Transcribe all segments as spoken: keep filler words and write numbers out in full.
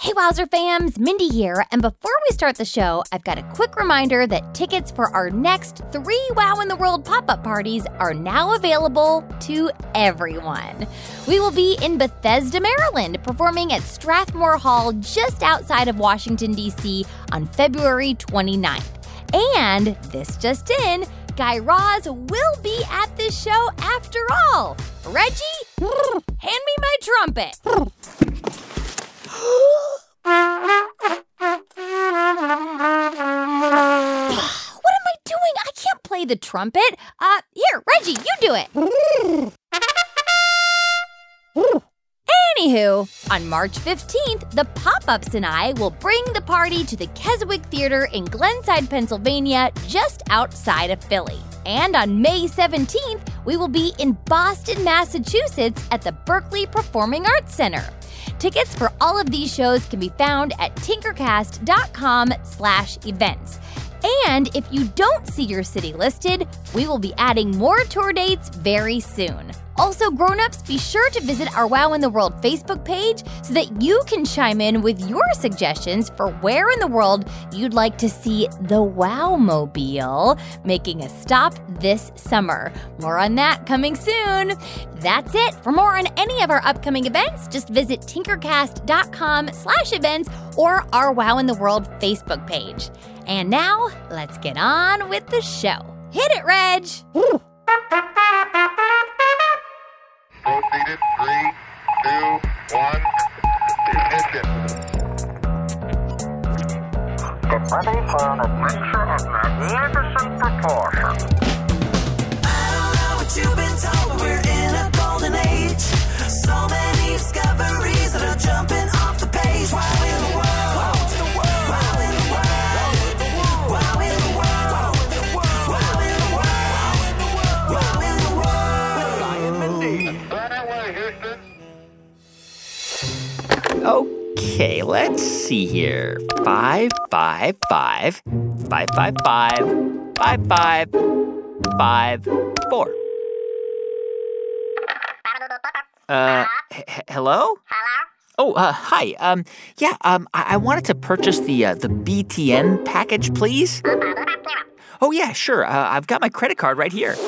Hey, Wowzer fams, Mindy here. And before we start the show, I've got a quick reminder that tickets for our next three Wow in the World pop-up parties are now available to everyone. We will be in Bethesda, Maryland, performing at Strathmore Hall just outside of Washington, D C on February twenty-ninth. And this just in, Guy Raz will be at this show after all. Reggie, hand me my trumpet. What am I doing? I can't play the trumpet. Uh, here, Reggie, you do it. Anywho, on March fifteenth, the Pop-Ups and I will bring the party to the Keswick Theater in Glenside, Pennsylvania, just outside of Philly. And on May seventeenth, we will be in Boston, Massachusetts at the Berkeley Performing Arts Center. Tickets for all of these shows can be found at tinkercast.com slash events. And if you don't see your city listed, we will be adding more tour dates very soon. Also, grown-ups, be sure to visit our Wow in the World Facebook page so that you can chime in with your suggestions for where in the world you'd like to see the Wow-mobile making a stop this summer. More on that coming soon. That's it. For more on any of our upcoming events, just visit tinkercast.com slash events or our Wow in the World Facebook page. And now, let's get on with the show. Hit it, Reg! Proceeded, three, two, one, ignition. Get ready for an adventure of magnificent proportions. I don't know what you've been told, but we're in a golden age. So many discoveries that are jumping off the page. Wow in the world, wow in the world, wow in the world, wow in the world, wow in the world, wow in the world, with Ryan Mindy. Okay, let's see here. Five, five, five, five, five, five, five, five, five, four. Uh, h- hello? Hello? Oh, uh, hi. Um, yeah. Um, I, I wanted to purchase the uh, the B T N package, please. Oh yeah, sure. Uh, I've got my credit card right here.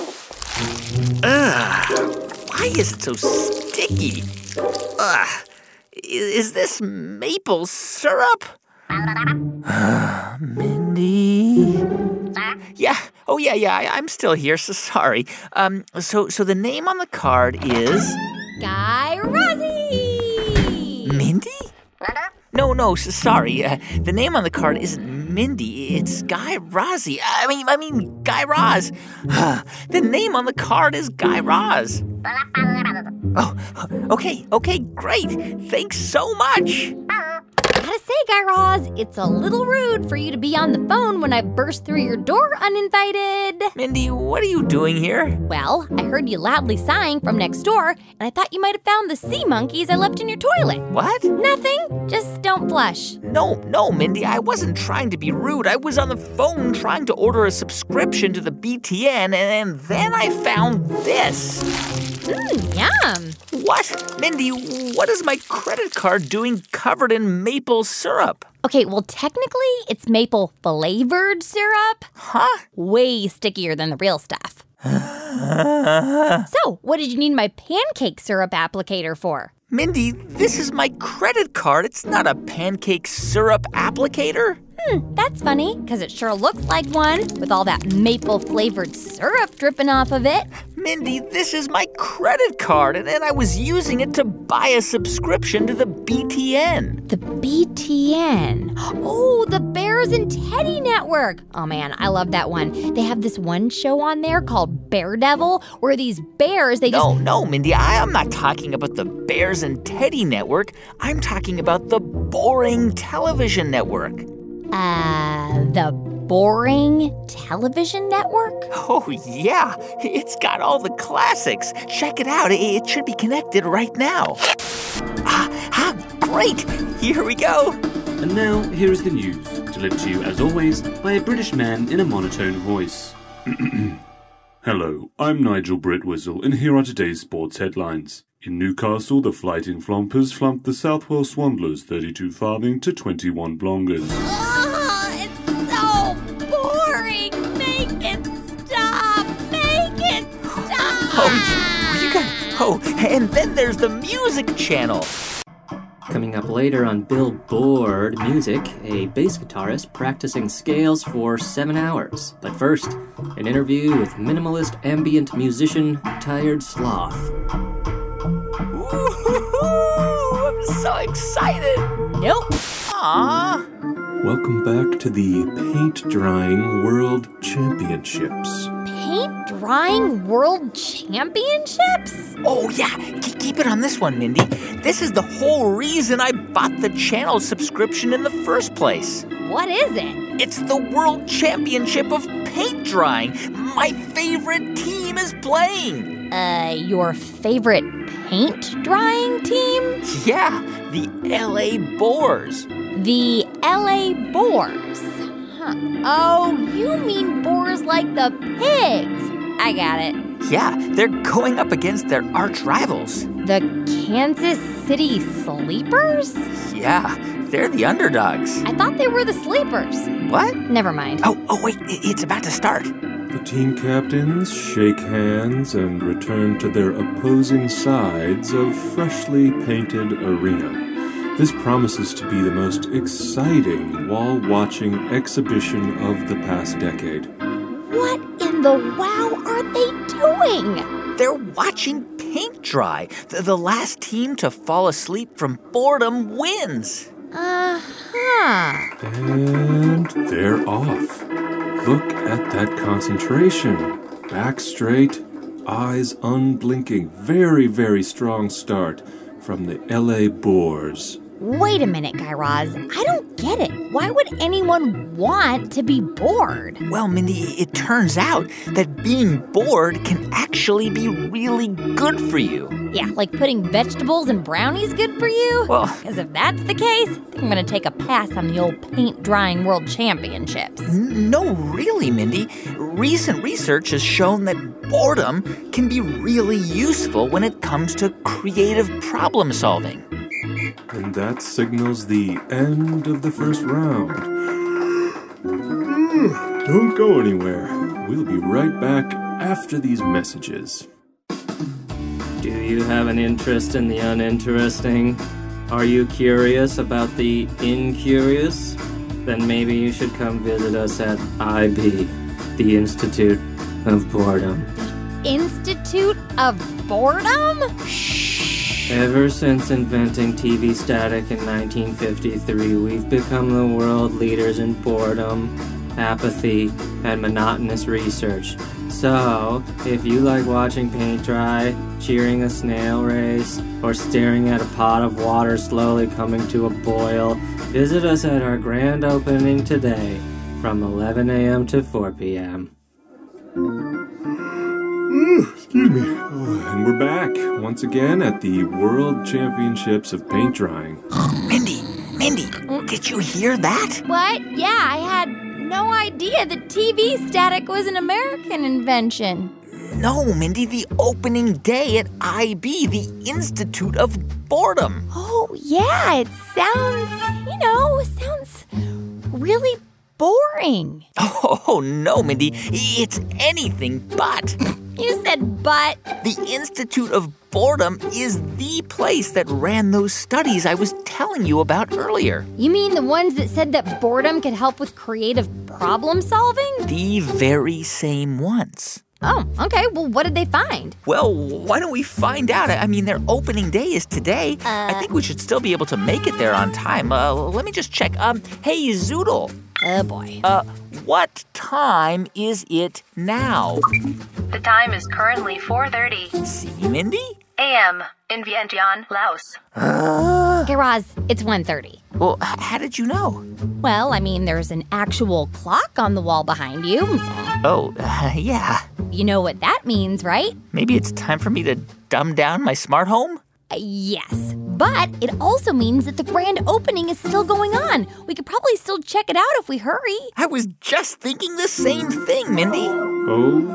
Ugh. Why is it so sticky? Ugh. Is this maple syrup? Mindy? Yeah. Oh, yeah, yeah. I, I'm still here, so sorry. Um. So, so the name on the card is... Guy Razzie! Mindy? No, no, so sorry. Uh, the name on the card isn't Mindy. It's Guy Razzie. I mean, I mean, Guy Raz. The name on the card is Guy Raz. Oh, okay, okay, great. Thanks so much. Gotta say, Guy Raz, it's a little rude for you to be on the phone when I burst through your door uninvited. Mindy, what are you doing here? Well, I heard you loudly sighing from next door, and I thought you might have found the sea monkeys I left in your toilet. What? Nothing. Just don't flush. No, no, Mindy, I wasn't trying to be rude. I was on the phone trying to order a subscription to the B T N, and then I found this. Mmm, yum. What? Mindy, what is my credit card doing covered in maple syrup? Okay, well, technically, it's maple-flavored syrup. Huh? Way stickier than the real stuff. So, what did you need my pancake syrup applicator for? Mindy, this is my credit card. It's not a pancake syrup applicator. Hmm, that's funny, because it sure looks like one, with all that maple-flavored syrup dripping off of it. Mindy, this is my credit card, and then I was using it to buy a subscription to the B T N. The B T N. Oh, the Bears and Teddy Network. Oh, man, I love that one. They have this one show on there called Bear Devil, where these bears, they just... No, no, Mindy, I am not talking about the Bears and Teddy Network. I'm talking about the Boring Television Network. Uh, the Boring Television Network? Oh, yeah. It's got all the classics. Check it out. It should be connected right now. Ah, ah, great. Here we go. And now, here is the news, delivered to you, as always, by a British man in a monotone voice. Hello, I'm Nigel Britwhistle, and here are today's sports headlines. In Newcastle, the Fighting Flompers flumped the Southwell Swandlers thirty-two farthing to twenty-one blongers. Oh, it's so boring. Make it stop. Make it stop. Oh, you got. Oh, and then there's the music channel. Coming up later on Billboard Music, a bass guitarist practicing scales for seven hours. But first, an interview with minimalist ambient musician Tired Sloth. Ooh, I'm so excited. Nope. Aww. Welcome back to the Paint Drying World Championships. Paint drying world championships? Oh, yeah. Keep, keep it on this one, Mindy. This is the whole reason I bought the channel subscription in the first place. What is it? It's the World Championship of Paint Drying. My favorite team is playing. Uh, your favorite paint drying team? Yeah, the L A Boars. The L A Boars. Huh. Oh, you mean boars like the pigs. I got it. Yeah, they're going up against their arch rivals. The Kansas City Sleepers? Yeah, they're the underdogs. I thought they were the Sleepers. What? Never mind. Oh, oh, wait, i- it's about to start. The team captains shake hands and return to their opposing sides of freshly painted arena. This promises to be the most exciting wall-watching exhibition of the past decade. What in the wow are they doing? They're watching paint dry. The, the last team to fall asleep from boredom wins. Uh-huh. And they're off. Look at that concentration. Back straight, eyes unblinking. Very, very strong start from the L A Boars. Wait a minute, Guy Raz. I don't get it. Why would anyone want to be bored? Well, Mindy, it turns out that being bored can actually be really good for you. Yeah, like putting vegetables and brownies good for you? Well, Because if that's the case, I think I'm going to take a pass on the old paint drying world championships. n- no, really, Mindy. Recent research has shown that boredom can be really useful when it comes to creative problem solving. And that signals the end of the first round. Don't go anywhere. We'll be right back after these messages. Do you have an interest in the uninteresting? Are you curious about the incurious? Then maybe you should come visit us at I B, the Institute of Boredom. Institute of Boredom? Ever since inventing T V static in nineteen fifty-three, we've become the world leaders in boredom, apathy, and monotonous research. So, if you like watching paint dry, cheering a snail race, or staring at a pot of water slowly coming to a boil, visit us at our grand opening today from eleven a.m. to four p.m. Excuse me. Oh, and we're back once again at the World Championships of Paint Drying. Mindy, Mindy, did you hear that? What? Yeah, I had no idea that T V static was an American invention. No, Mindy, the opening day at I B, the Institute of Boredom. Oh, yeah, it sounds, you know, sounds really boring. Oh, no, Mindy, it's anything but. You said but. The Institute of Boredom is the place that ran those studies I was telling you about earlier. You mean the ones that said that boredom could help with creative problem solving? The very same ones. Oh, okay. Well, what did they find? Well, why don't we find out? I mean, their opening day is today. Uh, I think we should still be able to make it there on time. Uh, let me just check. Um, hey, Zoodle. Oh, boy. Uh, what time is it now? The time is currently four thirty See, Mindy? a m in Vientiane, Laos. Hey, Roz, it's one thirty. Well, h- how did you know? Well, I mean, there's an actual clock on the wall behind you. Oh, uh, yeah. You know what that means, right? Maybe it's time for me to dumb down my smart home? Uh, yes. But it also means that the grand opening is still going on. We could probably still check it out if we hurry. I was just thinking the same thing, Mindy. Oh,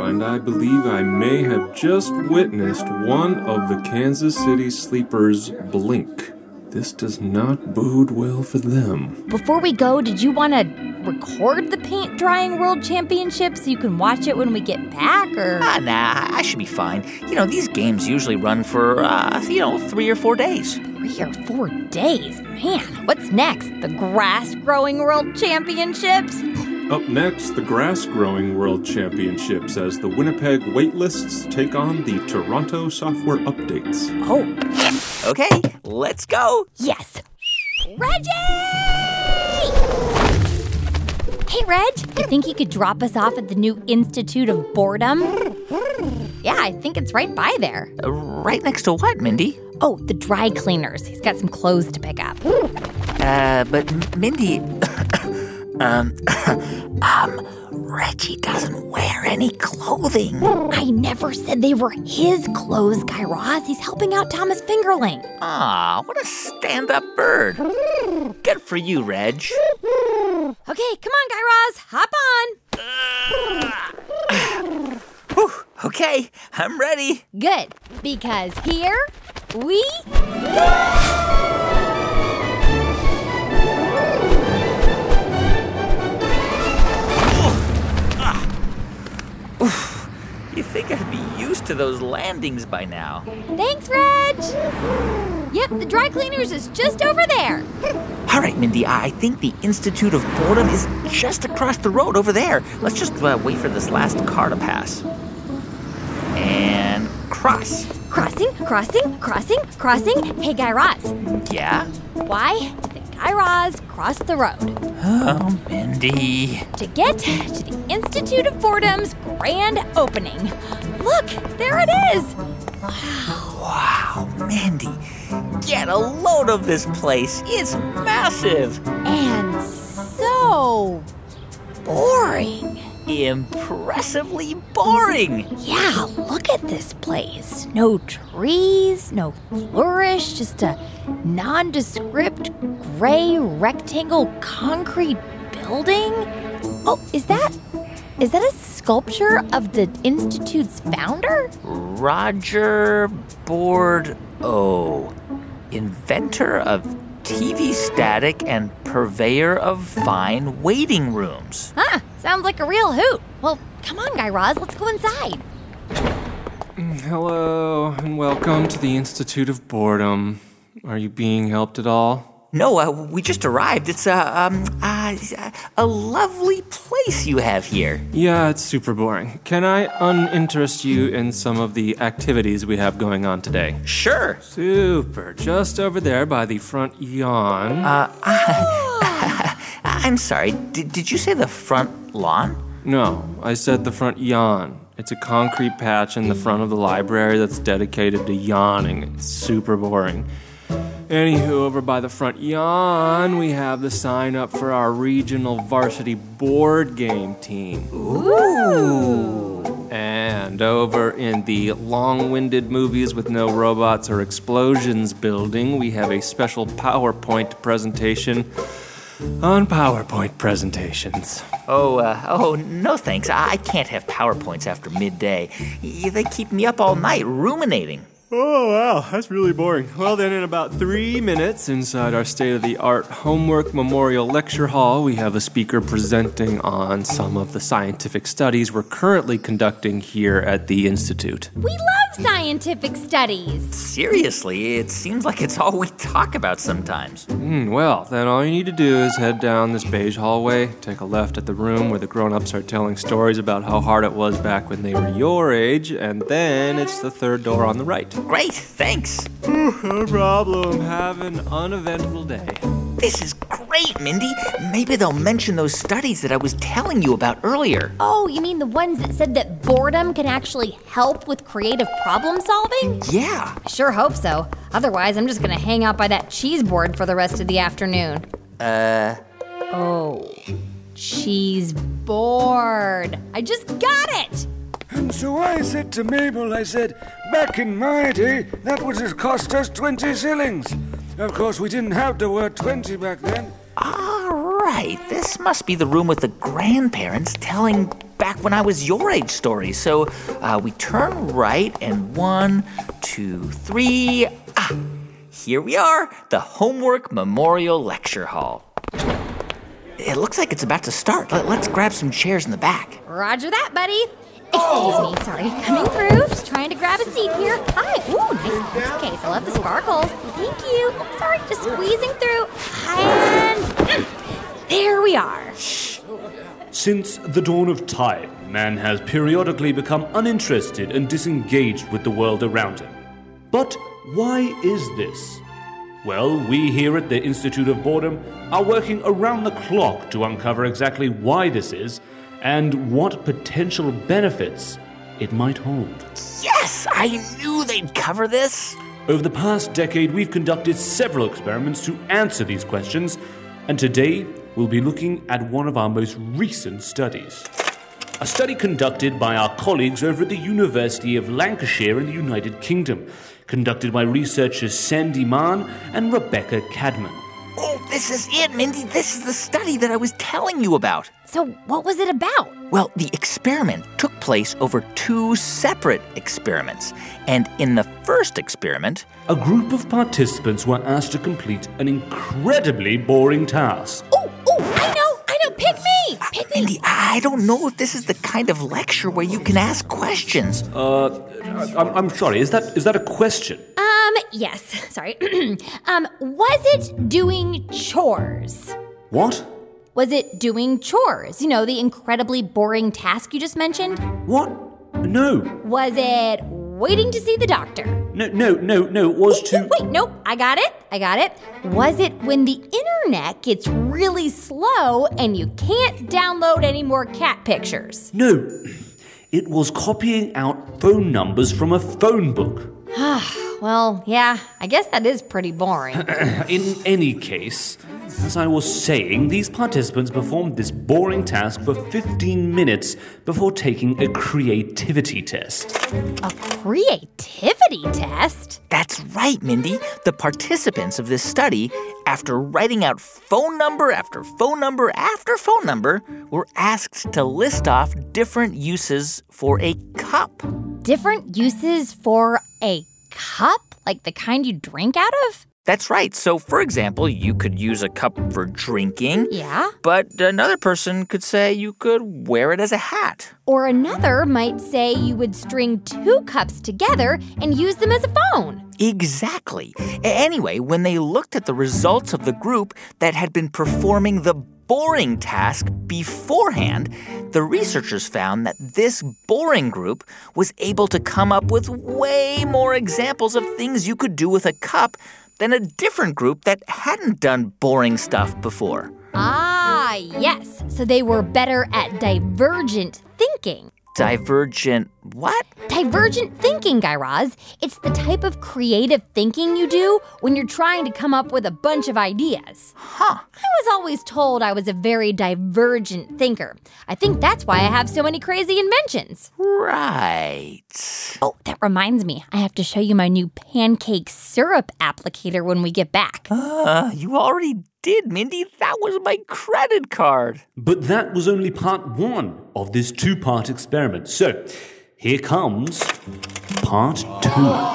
and I believe I may have just witnessed one of the Kansas City Sleepers blink. This does not bode well for them. Before we go, did you want to record the paint drying world championship so you can watch it when we get back, or? Ah, nah, I should be fine. You know, these games usually run for, uh, you know, three or four days. Three or four days? Man, what's next? The grass growing world championships? Up next, the Grass Growing World Championships as the Winnipeg Waitlists take on the Toronto Software Updates. Oh. Okay, let's go. Yes. Reggie! Hey, Reg, you think you could drop us off at the new Institute of Boredom? Yeah, I think it's right by there. Uh, right next to what, Mindy? Oh, the dry cleaners. He's got some clothes to pick up. Uh, but M- Mindy... um, um, Reggie doesn't wear any clothing. I never said they were his clothes, Guy Raz. He's helping out Thomas Fingerling. Aw, what a stand-up bird. Good for you, Reg. Okay, come on, Guy Raz. Hop on. Whew, okay, I'm ready. Good, because here we go! You think I'd be used to those landings by now. Thanks, Reg. Yep, the dry cleaners is just over there. All right, Mindy, I think the Institute of Boredom is just across the road over there. Let's just uh, wait for this last car to pass. And cross. Crossing, crossing, crossing, crossing. Hey, Guy Raz. Yeah? Why did Guy Raz cross the road? Oh, Mindy. To get to the Institute of Boredom's grand opening. Look, there it is. Wow, Mindy, get a load of this place. It's massive. And so boring. Impressively boring. Yeah, look at this place. No trees, no flourish, just a nondescript gray rectangle concrete building. Oh, is that, is that a sculpture of the Institute's founder? Roger Bourdeau, inventor of T V static and purveyor of fine waiting rooms. Huh, sounds like a real hoot. Well, come on, Guy Raz, let's go inside. Hello, and welcome to the Institute of Boredom. Are you being helped at all? No, uh, we just arrived. It's a, um, uh, a lovely place you have here. Yeah, it's super boring. Can I uninterest you in some of the activities we have going on today? Sure. Super. Just over there by the front yawn. Uh, uh I'm sorry. Did, did you say the front lawn? No, I said the front yawn. It's a concrete patch in the front of the library that's dedicated to yawning. It's super boring. Anywho, over by the front yawn, we have the sign up for our regional varsity board game team. Ooh. And over in the long-winded movies with no robots or explosions building, we have a special PowerPoint presentation on PowerPoint presentations. Oh, uh, oh, no thanks. I can't have PowerPoints after midday. They keep me up all night ruminating. Oh, wow, that's really boring. Well, then, in about three minutes, inside our state-of-the-art homework memorial lecture hall, we have a speaker presenting on some of the scientific studies we're currently conducting here at the Institute. We love scientific studies. Seriously, it seems like it's all we talk about sometimes. Mm, well, then all you need to do is head down this beige hallway, take a left at the room where the grown-ups are telling stories about how hard it was back when they were your age, and then it's the third door on the right. Great, thanks. No problem. Have an uneventful day. This is great, Mindy. Maybe they'll mention those studies that I was telling you about earlier. Oh, you mean the ones that said that boredom can actually help with creative problem solving? Yeah. I sure hope so. Otherwise, I'm just gonna hang out by that cheese board for the rest of the afternoon. Uh... Oh. Cheese board. I just got it! And so I said to Mabel, I said, back in my day, that would have cost us twenty shillings. Of course, we didn't have the word twenty back then. All right, this must be the room with the grandparents telling back when I was your age story. So uh, we turn right, and one, two, three. Ah, here we are, the Homework Memorial Lecture Hall. It looks like it's about to start. Let, let's grab some chairs in the back. Roger that, buddy. Excuse me, sorry. Coming through, just trying to grab a seat here. Hi. Ooh, nice pencil case. I love the sparkles. Thank you. Oh, sorry, just squeezing through. And mm, there we are. Since the dawn of time, man has periodically become uninterested and disengaged with the world around him. But why is this? Well, we here at the Institute of Boredom are working around the clock to uncover exactly why this is and what potential benefits it might hold. Yes, I knew they'd cover this. Over the past decade, we've conducted several experiments to answer these questions, and today we'll be looking at one of our most recent studies. A study conducted by our colleagues over at the University of Lancashire in the United Kingdom, conducted by researchers Sandy Mann and Rebecca Cadman. Oh, this is it, Mindy. This is the study that I was telling you about. So what was it about? Well, the experiment took place over two separate experiments. And in the first experiment, a group of participants were asked to complete an incredibly boring task. Oh, oh, I know, I know. Pick me, pick uh, Mindy, me. I don't know if this is the kind of lecture where you can ask questions. Uh, I'm, I'm sorry, is that is that a question? Um, yes, sorry. um, was it doing chores? What? Was it doing chores? You know, the incredibly boring task you just mentioned? What? No. Was it waiting to see the doctor? No, no, no, no, it was wait, to... Wait, wait, nope, I got it, I got it. Was it when the internet gets really slow and you can't download any more cat pictures? No, it was copying out phone numbers from a phone book. Well, yeah, I guess that is pretty boring. In any case, as I was saying, these participants performed this boring task for fifteen minutes before taking a creativity test. A creativity test? That's right, Mindy. The participants of this study, after writing out phone number after phone number after phone number, were asked to list off different uses for a cup. Different uses for a cup? Like the kind you drink out of? That's right. So, for example, you could use a cup for drinking. Yeah. But another person could say you could wear it as a hat. Or another might say you would string two cups together and use them as a phone. Exactly. Anyway, when they looked at the results of the group that had been performing the boring task beforehand, the researchers found that this boring group was able to come up with way more examples of things you could do with a cup than a different group that hadn't done boring stuff before. Ah, yes. So they were better at divergent thinking. Divergent what? Divergent thinking, Guy Raz. It's the type of creative thinking you do when you're trying to come up with a bunch of ideas. Huh. I was always told I was a very divergent thinker. I think that's why I have so many crazy inventions. Right. Oh, that reminds me. I have to show you my new pancake syrup applicator when we get back. Uh, you already did, Mindy. That was my credit card. But that was only part one of this two-part experiment. So, here comes part two.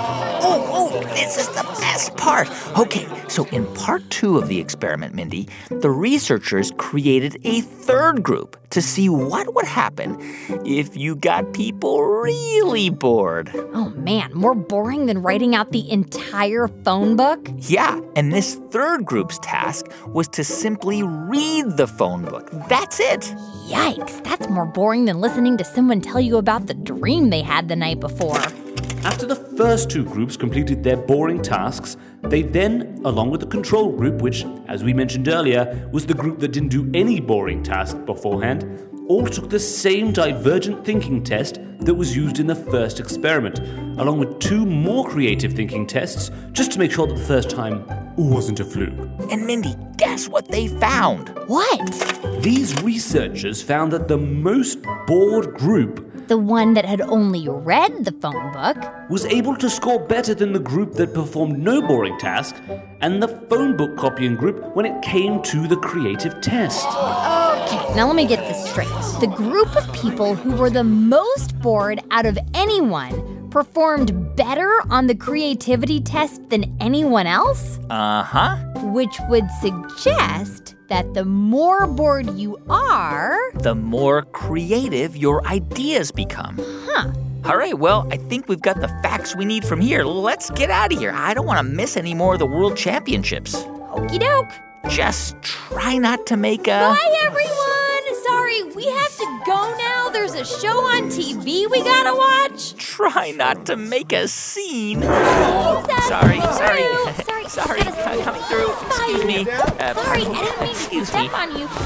Oh, oh, this is the best part. Okay, so in part two of the experiment, Mindy, the researchers created a third group to see what would happen if you got people really bored. Oh, man, more boring than writing out the entire phone book? Yeah, and this third group's task was to simply read the phone book. That's it. Yikes, that's more boring than listening to someone tell you about the dream they had the night before. After the first two groups completed their boring tasks, they then, along with the control group, which, as we mentioned earlier, was the group that didn't do any boring task beforehand, all took the same divergent thinking test that was used in the first experiment, along with two more creative thinking tests, just to make sure that the first time wasn't a fluke. And Mindy, guess what they found? What? These researchers found that the most bored group, the one that had only read the phone book, was able to score better than the group that performed no boring task and the phone book copying group when it came to the creative test. Okay, now let me get this straight. The group of people who were the most bored out of anyone performed better on the creativity test than anyone else? Uh-huh. Which would suggest that the more bored you are, the more creative your ideas become. Huh. All right, well, I think we've got the facts we need from here. Let's get out of here. I don't want to miss any more of the World Championships. Okie doke. Just try not to make a... Bye, everyone. Sorry, we have to go now. There's a show on T V we gotta watch. Try not to make a scene. Sorry, sorry, sorry. Sorry, sorry, uh, coming through. Excuse me. Uh, sorry, I didn't mean excuse to step me. on you.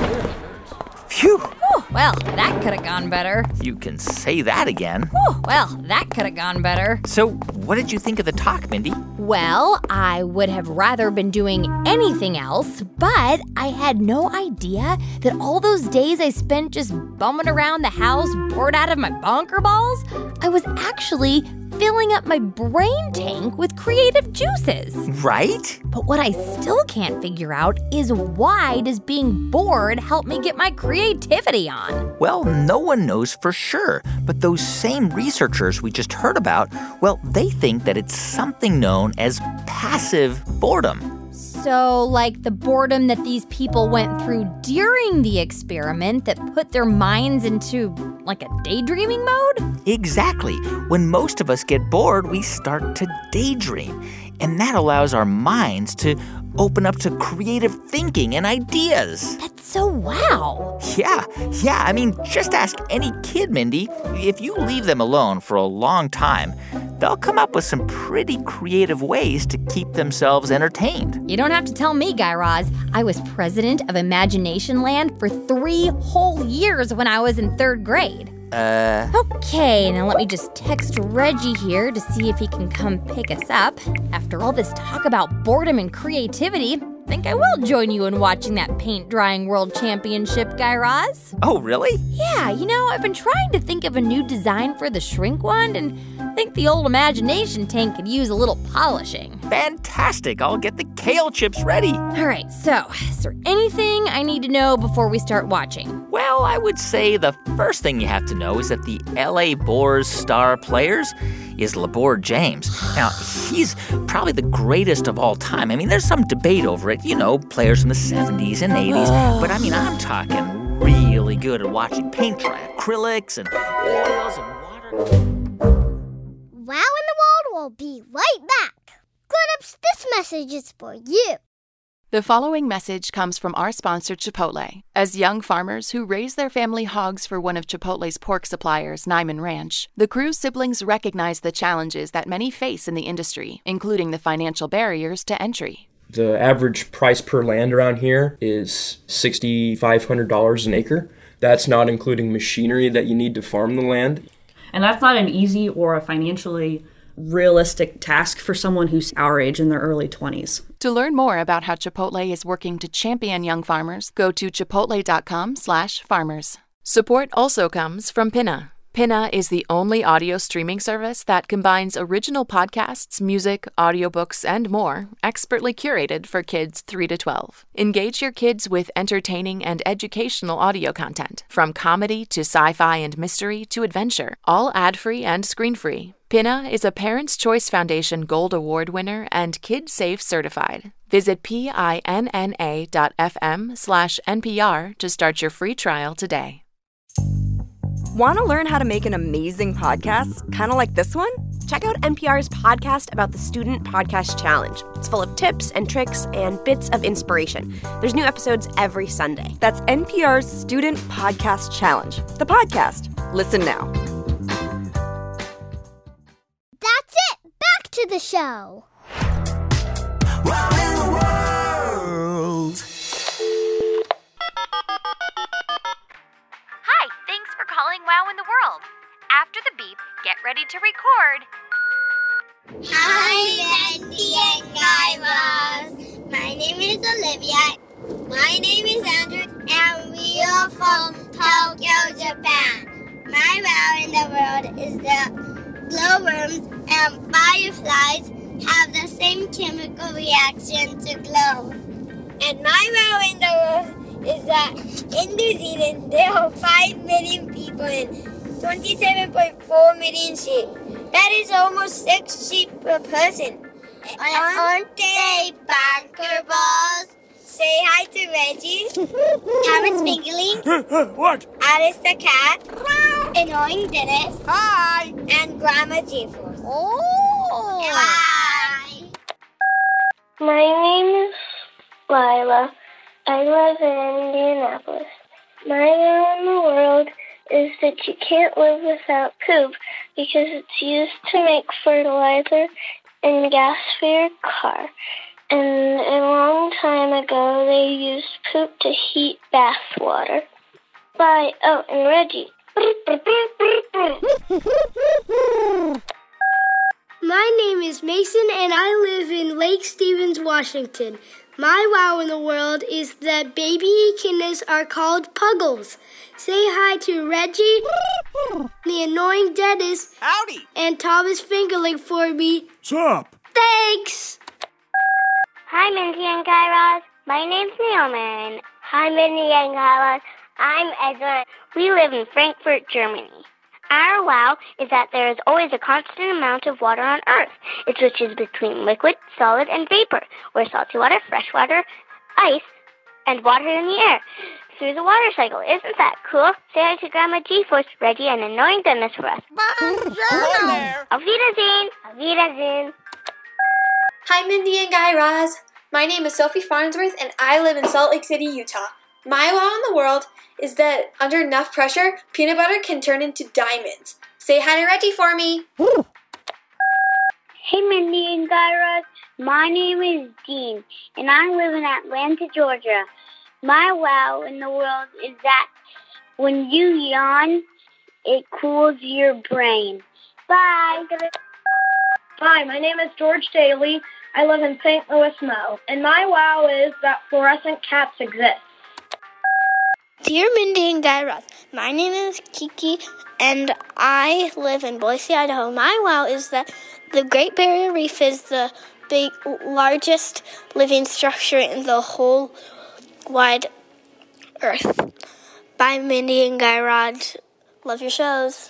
Phew. Whew, well, that could have gone better. You can say that again. Whew, well, that could have gone better. So, what did you think of the talk, Mindy? Well, I would have rather been doing anything else, but I had no idea that all those days I spent just bumming around the house, bored out of my bonker balls, I was actually filling up my brain tank with creative juices. Right? But what I still can't figure out is why does being bored help me get my creativity on? Well, no one knows for sure, but those same researchers we just heard about, well, they think that it's something known as passive boredom. So, like the boredom that these people went through during the experiment that put their minds into, like, a daydreaming mode? Exactly. When most of us get bored, we start to daydream. And that allows our minds to open up to creative thinking and ideas. That's so wow. Yeah, yeah. I mean, just ask any kid, Mindy. If you leave them alone for a long time, they'll come up with some pretty creative ways to keep themselves entertained. You don't have to tell me, Guy Raz. I was president of Imagination Land for three whole years when I was in third grade. Uh... Okay, now let me just text Reggie here to see if he can come pick us up. After all this talk about boredom and creativity, I think I will join you in watching that paint drying world championship, Guy Raz. Oh, really? Yeah, you know, I've been trying to think of a new design for the shrink wand, and I think the old imagination tank could use a little polishing. Fantastic. I'll get the kale chips ready. All right, so is there anything I need to know before we start watching? Well, I would say the first thing you have to know is that the L A Boars star players is LeBron James. Now, he's probably the greatest of all time. I mean, there's some debate over it, you know, players from the seventies and eighties. But I mean, I'm talking really good at watching paint dry acrylics and oils and water. Wow in the World will be right back. Grown-ups, this message is for you. The following message comes from our sponsor, Chipotle. As young farmers who raise their family hogs for one of Chipotle's pork suppliers, Nyman Ranch, the Cruz siblings recognize the challenges that many face in the industry, including the financial barriers to entry. The average price per land around here is six thousand five hundred dollars an acre. That's not including machinery that you need to farm the land. And that's not an easy or a financially realistic task for someone who's our age in their early twenties. To learn more about how Chipotle is working to champion young farmers, go to chipotle.com slash farmers. Support also comes from Pinna. Pinna is the only audio streaming service that combines original podcasts, music, audiobooks, and more, expertly curated for kids three to twelve. Engage your kids with entertaining and educational audio content, from comedy to sci-fi and mystery to adventure, all ad-free and screen-free. Pinna is a Parents' Choice Foundation Gold Award winner and KidSafe certified. Visit pinna dot f m slash N P R to start your free trial today. Want to learn how to make an amazing podcast, kind of like this one? Check out N P R's podcast about the Student Podcast Challenge. It's full of tips and tricks and bits of inspiration. There's new episodes every Sunday. That's N P R's Student Podcast Challenge, the podcast. Listen now. That's it. Back to the show. Wow in the world. Hi, thanks for calling Wow in the World. After the beep, get ready to record. Hi, Mindy and Guy Raz. My name is Olivia. My name is Andrew, and we are from Tokyo, Japan. My wow in the world is that glowworms and fireflies have the same chemical reaction to glow. And my wow in the world is that In New Zealand, there are five million people and twenty-seven point four million sheep. That is almost six sheep per person. Aren't they bunker balls? Say hi to Reggie, Thomas Fingerling, What? Alice the cat, Annoying Dennis, Hi! and Grandma G-Force. Oh! Hi! My name is Lila. I live in Indianapolis. My wow in the world is that you can't live without poop because it's used to make fertilizer and gas for your car. And a long time ago, they used poop to heat bath water. Bye. Oh, and Reggie. My name is Mason, and I live in Lake Stevens, Washington. My wow in the world is that baby echidnas are called puggles. Say hi to Reggie, the annoying Dennis, Howdy, and Thomas Fingerling for me. Sup? Thanks! Hi, Mindy and Guy Raz. My name's Naomi. Hi, Mindy and Guy Raz. I'm Edna. We live in Frankfurt, Germany. Our wow is that there is always a constant amount of water on Earth. It switches between liquid, solid, and vapor, or salty water, fresh water, ice, and water in the air through the water cycle. Isn't that cool? Say hi to Grandma G-Force, Reggie, and annoying Dennis for us. Hello there. Auf Wiedersehen. Auf Wiedersehen. Hi, Mindy and Guy Raz. My name is Sophie Farnsworth, and I live in Salt Lake City, Utah. My wow in the world is that under enough pressure, peanut butter can turn into diamonds. Say hi to Reggie for me. Hey, Mindy and Guy Raz. My name is Dean, and I live in Atlanta, Georgia. My wow in the world is that when you yawn, it cools your brain. Bye. Hi, my name is George Daly. I live in Saint Louis, Mo. And my wow is that fluorescent cats exist. Dear Mindy and Guy Raz, my name is Kiki, and I live in Boise, Idaho. My wow is that the Great Barrier Reef is the big, largest living structure in the whole wide Earth. Bye, Mindy and Guy Raz. Love your shows.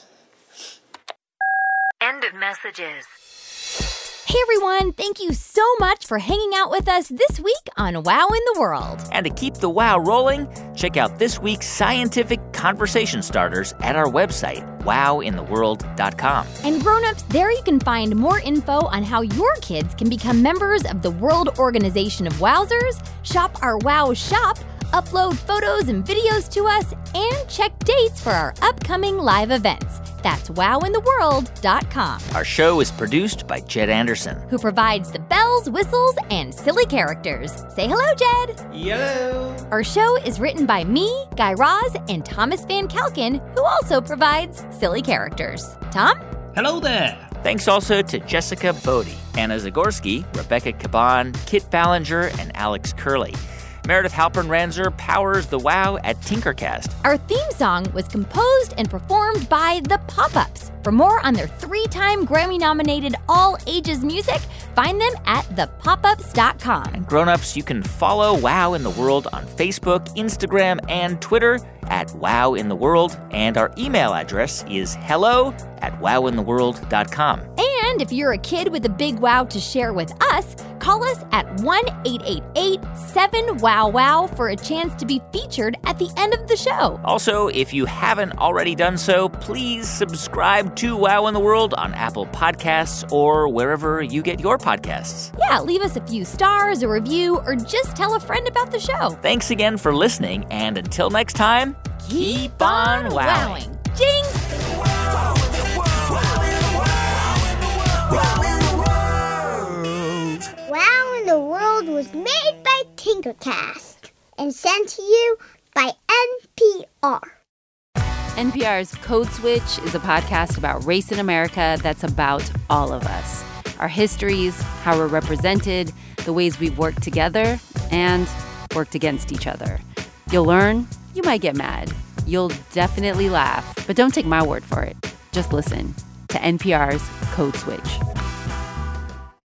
End of messages. Hey everyone, thank you so much for hanging out with us this week on Wow in the World. And to keep the wow rolling, check out this week's scientific conversation starters at our website, wow in the world dot com. And grown-ups, there you can find more info on how your kids can become members of the World Organization of Wowzers, shop our Wow shop, upload photos and videos to us, and check dates for our upcoming live events. That's wow in the world dot com. Our show is produced by Jed Anderson, who provides the bells, whistles, and silly characters. Say hello, Jed. Hello. Our show is written by me, Guy Raz, and Thomas Van Kalken, who also provides silly characters. Tom? Hello there. Thanks also to Jessica Bodie, Anna Zagorski, Rebecca Caban, Kit Ballinger, and Alex Curley. Meredith Halpern-Ranzer powers the Wow at Tinkercast. Our theme song was composed and performed by The Pop-Ups. For more on their three-time Grammy-nominated all-ages music, find them at the pop ups dot com. And grown-ups, you can follow Wow in the World on Facebook, Instagram, and Twitter at Wow in the World. And our email address is hello at wow in the world dot com. And if you're a kid with a big wow to share with us, call us at one eight eight eight seven wow wow for a chance to be featured at the end of the show. Also, if you haven't already done so, please subscribe to Wow in the World on Apple Podcasts or wherever you get your podcasts. Yeah, leave us a few stars, a review, or just tell a friend about the show. Thanks again for listening, and until next time, keep, keep on wowing. wowing. Jinx! Wow in the World was made by Tinkercast and sent to you by N P R. N P R's Code Switch is a podcast about race in America that's about all of us. Our histories, how we're represented, the ways we've worked together and worked against each other. You'll learn, you might get mad, you'll definitely laugh, but don't take my word for it. Just listen to N P R's Code Switch.